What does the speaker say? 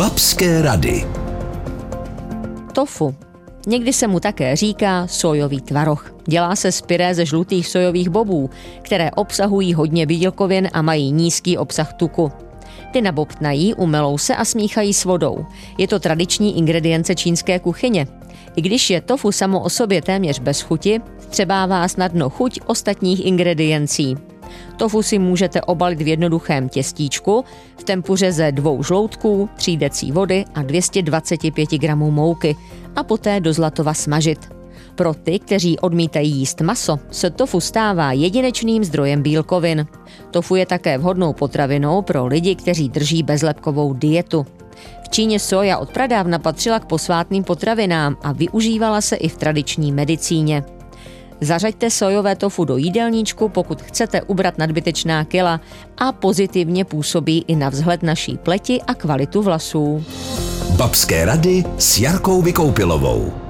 Babské rady. Tofu. Někdy se mu také říká sójový tvaroh. Dělá se z pyré ze žlutých sójových bobů, které obsahují hodně bílkovin a mají nízký obsah tuku. Ty nabobtnají, umelou se a smíchají s vodou. Je to tradiční ingredience čínské kuchyně. I když je tofu samo o sobě téměř bez chuti, vstřebává snadno chuť ostatních ingrediencí. Tofu si můžete obalit v jednoduchém těstíčku, v tempuře ze 2 žloutků, 3 decí vody a 225 gramů mouky a poté do zlatova smažit. Pro ty, kteří odmítají jíst maso, se tofu stává jedinečným zdrojem bílkovin. Tofu je také vhodnou potravinou pro lidi, kteří drží bezlepkovou dietu. V Číně soja od pradávna patřila k posvátným potravinám a využívala se i v tradiční medicíně. Zařaďte sojové tofu do jídelníčku, pokud chcete ubrat nadbytečná kila a pozitivně působí i na vzhled naší pleti a kvalitu vlasů. Babské rady s Jarkou Vykoupilovou.